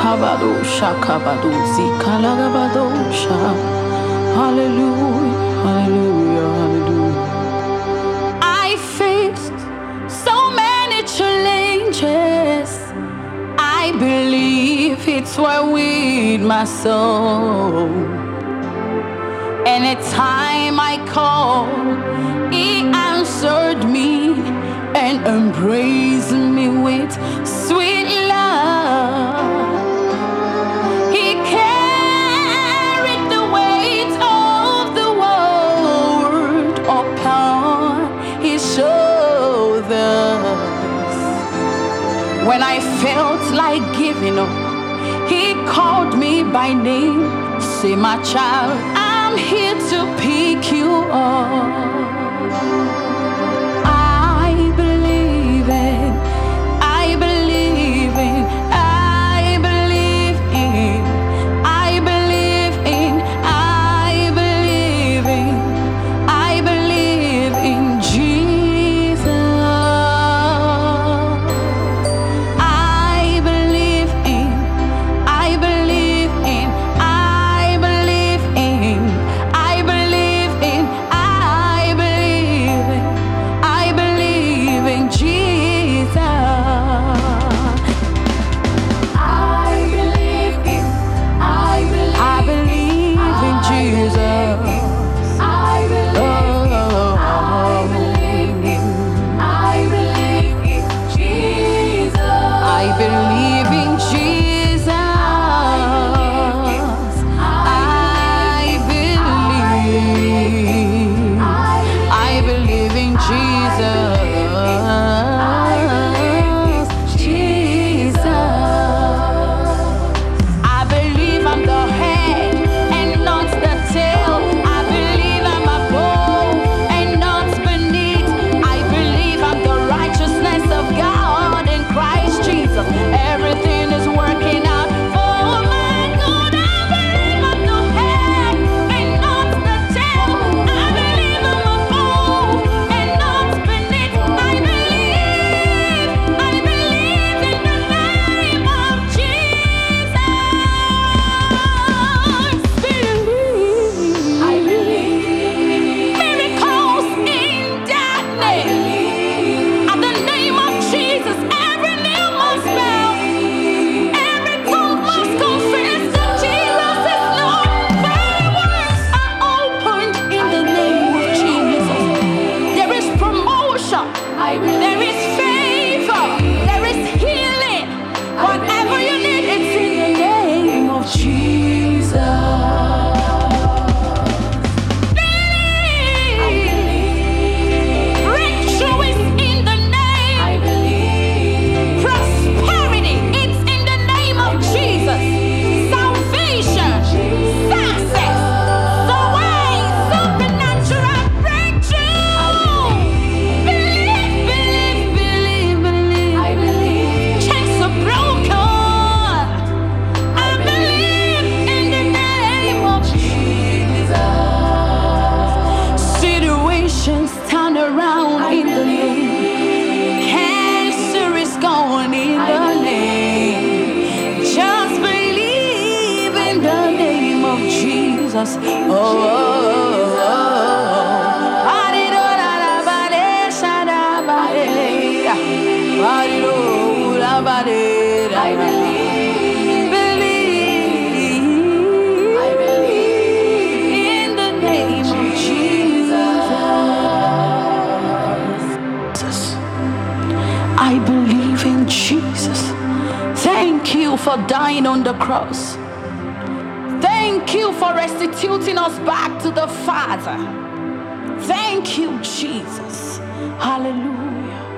Kabadosha, kabadosi, kalagabadosha. Hallelujah, hallelujah, hallelujah. I faced so many challenges. I believe it's well with my soul. Anytime I call, He answered me and embraced me with sweet love. He carried the weight of the world upon His shoulders. When I felt like giving up, He called me by name. Say, my child, I'm here to pick you up. I believe in, I believe in, I believe in, I believe in, I believe in, I believe in Jesus. I believe in, I believe in, I believe in, I believe in, I believe in, I believe in Jesus. I believe in, I believe in Jesus. I believe in, I believe in Jesus. I believe in Jesus. I believe in Jesus. Jesus. I believe I'm the head and not the tail. I believe I'm above and not beneath. I believe I'm the righteousness of God in Christ Jesus. Everything is working out for my good. I believe I'm the head and not the tail. I believe I'm above and not beneath. I believe in the name of Jesus. I believe miracles in that name. At the name of Jesus, every knee must bow, every tongue must confess that Jesus is Lord. Fireworks are opened in the name of Jesus. There is promotion, there is favor, there is healing. Whatever you need, it's in the name of Jesus. Breakthrough is in the name. Prosperity, it's in the name of Jesus. Salvation, success, the way, supernatural breakthrough. Believe, believe. Chains are broken. I believe in the name of Jesus. Situations turn around in the name. Cancer is gone in the name. Just believe in the name of Jesus. I believe in the name of Jesus. I believe in Jesus. Thank you for dying on the cross. Thank you for restituting us back to the Father. Thank you, Jesus. Hallelujah.